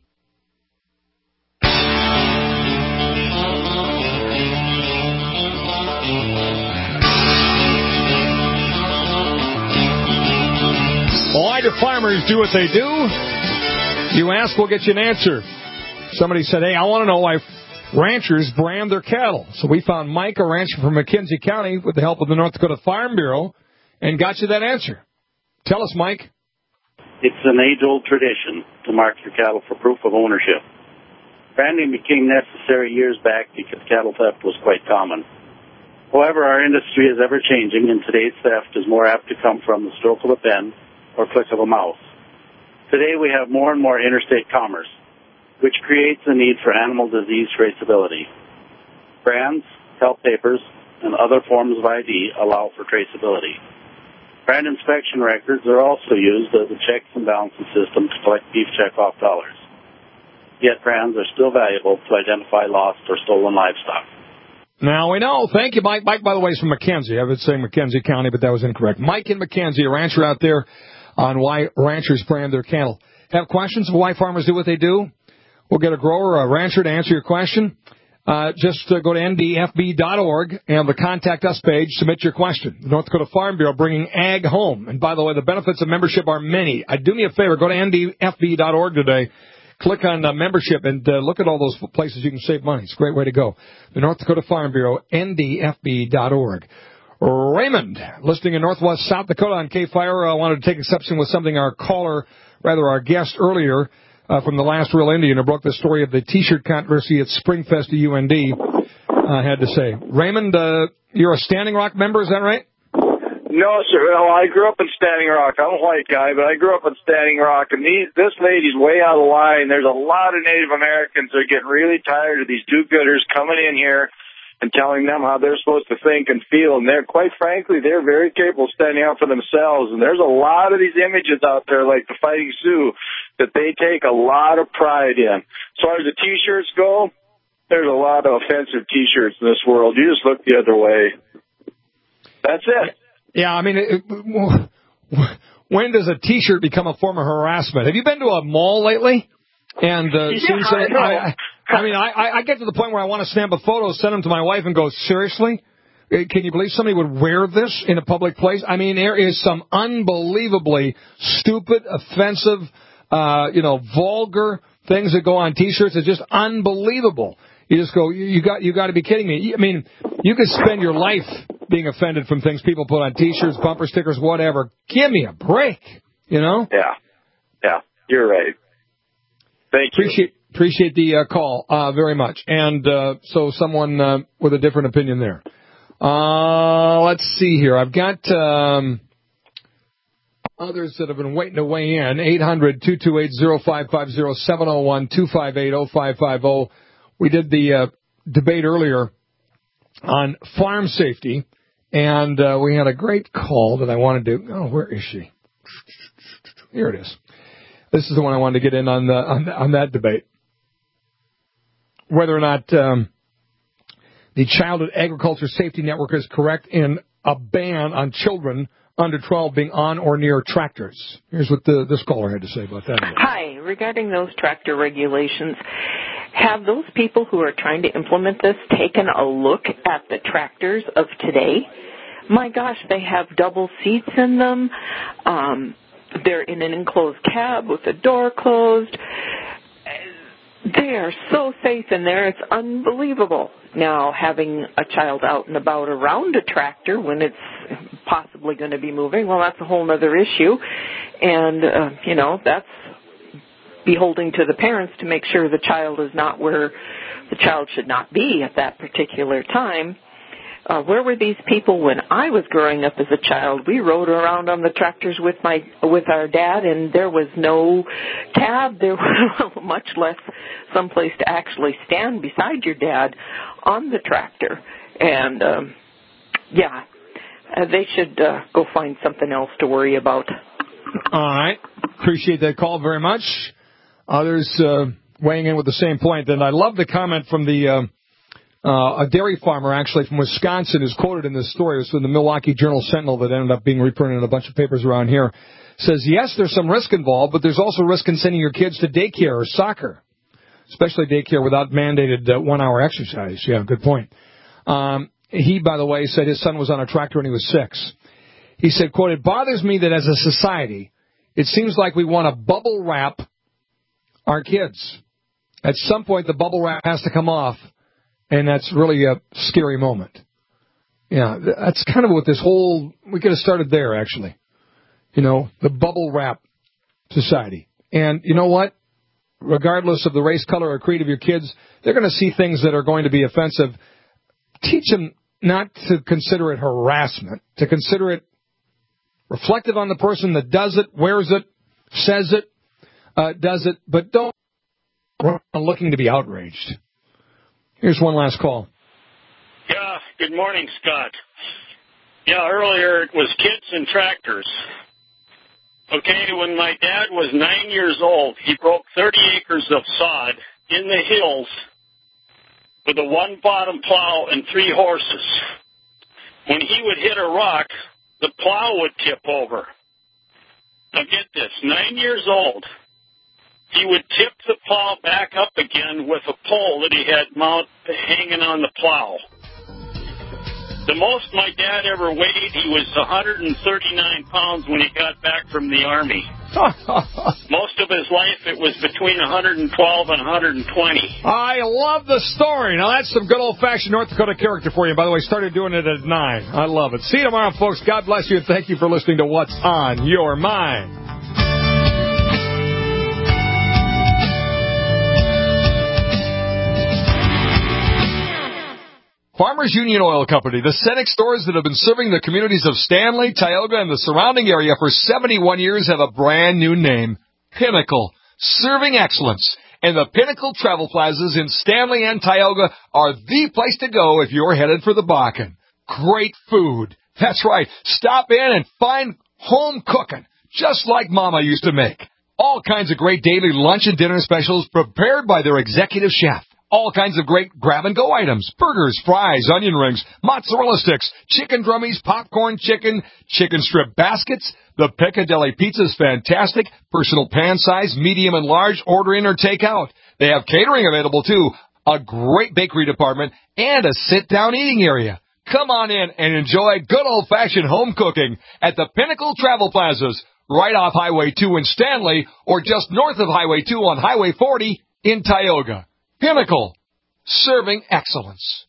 Why do farmers do what they do? You ask, we'll get you an answer. Somebody said, hey, I want to know why ranchers brand their cattle. So we found Mike, a rancher from McKenzie County, with the help of the North Dakota Farm Bureau, and got you that answer. Tell us, Mike. It's an age-old tradition to mark your cattle for proof of ownership. Branding became necessary years back because cattle theft was quite common. However, our industry is ever-changing, and today's theft is more apt to come from the stroke of a pen or click of a mouse. Today we have more and more interstate commerce, which creates a need for animal disease traceability. Brands, health papers, and other forms of I D allow for traceability. Brand inspection records are also used as a checks and balances system to collect beef checkoff dollars. Yet brands are still valuable to identify lost or stolen livestock. Now we know. Thank you, Mike. Mike, by the way, is from McKenzie. I would say McKenzie County, but that was incorrect. Mike in McKenzie, a rancher out there, on why ranchers brand their cattle. Have questions of why farmers do what they do? We'll get a grower or a rancher to answer your question. Uh, just uh, go to N D F B dot org and the Contact Us page. Submit your question. The North Dakota Farm Bureau bringing ag home. And by the way, the benefits of membership are many. Uh, do me a favor. Go to N D F B dot org today. click on uh, membership and uh, look at all those places you can save money. It's a great way to go. The North Dakota Farm Bureau, N D F B dot org. Raymond, listening in Northwest South Dakota on K-Fire, I uh, wanted to take exception with something our caller, rather our guest earlier uh, from the Last Real Indian who broke the story of the T-shirt controversy at Springfest at U N D uh, had to say. Raymond, uh, you're a Standing Rock member, is that right? No, sir. Well, I grew up in Standing Rock. I'm a white guy, but I grew up in Standing Rock, and these, this lady's way out of line. There's a lot of Native Americans that are getting really tired of these do-gooders coming in here and telling them how they're supposed to think and feel. And they're, quite frankly, they're very capable of standing up for themselves. And there's a lot of these images out there, like the Fighting Sioux, that they take a lot of pride in. As far as the T-shirts go, there's a lot of offensive T-shirts in this world. You just look the other way. That's it. Yeah, I mean, it, when does a T-shirt become a form of harassment? Have you been to a mall lately? And uh, yeah, seen some, I, know. I, I mean, I, I get to the point where I want to snap a photo, send them to my wife, and go, seriously? Can you believe somebody would wear this in a public place? I mean, there is some unbelievably stupid, offensive, uh, you know, vulgar things that go on T-shirts. It's just unbelievable. You just go, you got, you got to be kidding me. I mean, you could spend your life being offended from things people put on T-shirts, bumper stickers, whatever. Give me a break, you know? Yeah, yeah, you're right. Thank you. Appreciate, appreciate the uh, call uh, very much. And uh, so someone uh, with a different opinion there. Uh, let's see here. I've got um, others that have been waiting to weigh in. eight hundred, two two eight, oh five five oh, seven oh one, two five eight, oh five five oh. We did the uh, debate earlier on farm safety, and uh, we had a great call that I wanted to... Oh, where is she? Here it is. This is the one I wanted to get in on the, on, the, on that debate. Whether or not um, the Childhood Agriculture Safety Network is correct in a ban on children under twelve being on or near tractors. Here's what the, this caller had to say about that. Hi. Regarding those tractor regulations, have those people who are trying to implement this taken a look at the tractors of today? My gosh, they have double seats in them. Um, they're in an enclosed cab with the door closed. They are so safe in there, it's unbelievable. Now, having a child out and about around a tractor when it's possibly going to be moving, well, that's a whole other issue. And, uh, you know, that's beholding to the parents to make sure the child is not where the child should not be at that particular time. Uh, where were these people when I was growing up as a child? We rode around on the tractors with my with our dad, and there was no cab. There was much less someplace to actually stand beside your dad on the tractor. And, um, yeah, uh, they should uh, go find something else to worry about. All right. Appreciate that call very much. Others uh, weighing in with the same point. And I love the comment from the uh, uh, a dairy farmer, actually, from Wisconsin, who's quoted in this story. It was from the Milwaukee Journal-Sentinel that ended up being reprinted in a bunch of papers around here. Says, yes, there's some risk involved, but there's also risk in sending your kids to daycare or soccer, especially daycare without mandated uh, one-hour exercise. Yeah, good point. Um, he, by the way, said his son was on a tractor when he was six. He said, quote, it bothers me that as a society, it seems like we want to bubble wrap our kids. At some point, the bubble wrap has to come off, and that's really a scary moment. Yeah, that's kind of what this whole, we could have started there, actually. You know, the bubble wrap society. And you know what? Regardless of the race, color, or creed of your kids, they're going to see things that are going to be offensive. Teach them not to consider it harassment, to consider it reflective on the person that does it, wears it, says it, uh, does it, but don't run looking to be outraged. Here's one last call. Yeah, good morning, Scott. Yeah, earlier it was kids and tractors. Okay, when my dad was nine years old, he broke thirty acres of sod in the hills with a one-bottom plow and three horses. When he would hit a rock, the plow would tip over. Now get this, nine years old, he would tip the plow back up again with a pole that he had mount hanging on the plow. The most my dad ever weighed, he was one hundred thirty-nine pounds when he got back from the Army. Most of his life, it was between one hundred twelve and one hundred twenty. I love the story. Now, that's some good old-fashioned North Dakota character for you. By the way, started doing it at nine. I love it. See you tomorrow, folks. God bless you, and thank you for listening to What's on Your Mind. Farmers Union Oil Company, the Cenex stores that have been serving the communities of Stanley, Tioga, and the surrounding area for seventy-one years have a brand new name, Pinnacle, serving excellence. And the Pinnacle Travel Plazas in Stanley and Tioga are the place to go if you're headed for the Bakken. Great food. That's right. Stop in and find home cooking, just like Mama used to make. All kinds of great daily lunch and dinner specials prepared by their executive chef. All kinds of great grab-and-go items, burgers, fries, onion rings, mozzarella sticks, chicken drummies, popcorn chicken, chicken strip baskets. The Piccadilly Pizza is fantastic. Personal pan size, medium and large, order in or take out. They have catering available, too. A great bakery department and a sit-down eating area. Come on in and enjoy good old-fashioned home cooking at the Pinnacle Travel Plazas, right off Highway two in Stanley or just north of Highway two on Highway forty in Tioga. Pinnacle, serving excellence.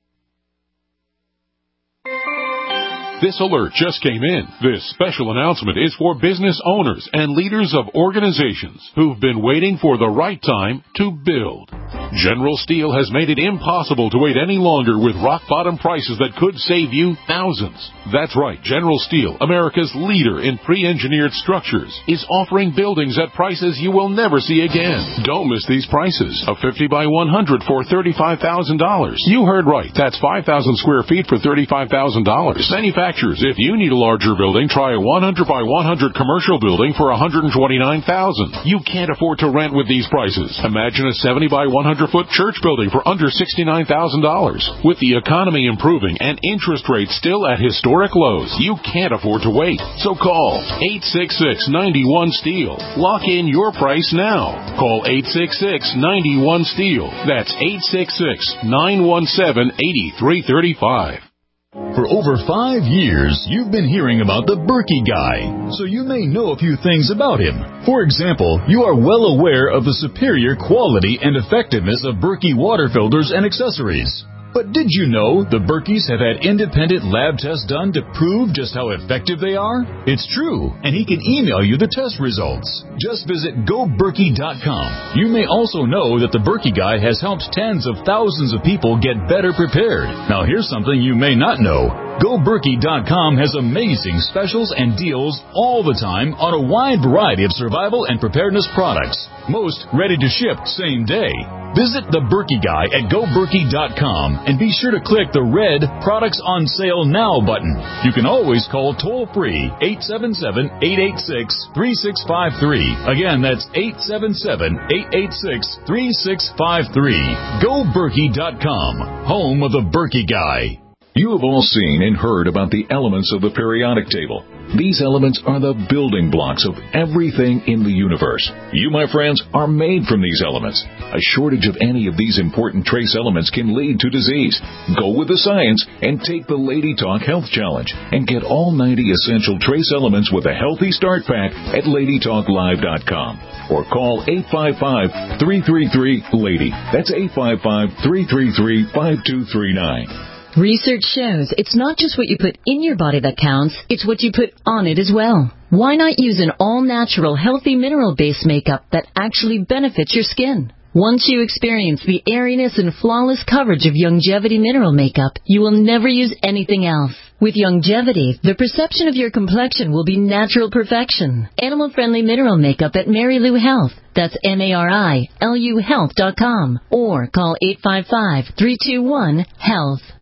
This alert just came in. This special announcement is for business owners and leaders of organizations who've been waiting for the right time to build. General Steel has made it impossible to wait any longer with rock-bottom prices that could save you thousands. That's right. General Steel, America's leader in pre-engineered structures, is offering buildings at prices you will never see again. Don't miss these prices. A fifty by one hundred for thirty-five thousand dollars. You heard right. That's five thousand square feet for thirty-five thousand dollars. Manufacturers, if you need a larger building, try a one hundred by one hundred commercial building for one hundred twenty-nine thousand dollars. You can't afford to rent with these prices. Imagine a seventy by one hundred foot church building for under sixty-nine thousand dollars. With the economy improving and interest rates still at historic lows, you can't afford to wait. So call eight six six, nine one, STEEL. Lock in your price now. Call eight six six, nine one, STEEL. That's eight six six, nine one seven, eight three three five. For over five years, you've been hearing about the Berkey Guy, so you may know a few things about him. For example, you are well aware of the superior quality and effectiveness of Berkey water filters and accessories. But did you know the Berkeys have had independent lab tests done to prove just how effective they are? It's true, and he can email you the test results. Just visit go berkey dot com. You may also know that the Berkey Guy has helped tens of thousands of people get better prepared. Now here's something you may not know. go berkey dot com has amazing specials and deals all the time on a wide variety of survival and preparedness products. Most ready to ship same day. Visit the Berkey Guy at go berkey dot com and be sure to click the red Products on Sale Now button. You can always call toll-free eight seven seven, eight eight six, three six five three. Again, that's eight seven seven, eight eight six, three six five three. go berkey dot com, home of the Berkey Guy. You have all seen and heard about the elements of the periodic table. These elements are the building blocks of everything in the universe. You, my friends, are made from these elements. A shortage of any of these important trace elements can lead to disease. Go with the science and take the Lady Talk Health Challenge and get all ninety essential trace elements with a healthy start pack at lady talk live dot com or call eight five five, three three three, LADY. That's eight five five, three three three, five two three nine. Research shows it's not just what you put in your body that counts, it's what you put on it as well. Why not use an all-natural, healthy mineral-based makeup that actually benefits your skin? Once you experience the airiness and flawless coverage of Youngevity mineral makeup, you will never use anything else. With Youngevity, the perception of your complexion will be natural perfection. Animal-friendly mineral makeup at Mary Lou Health. That's M A R I L U health dot com. Or call eight five five, three two one, HEALTH.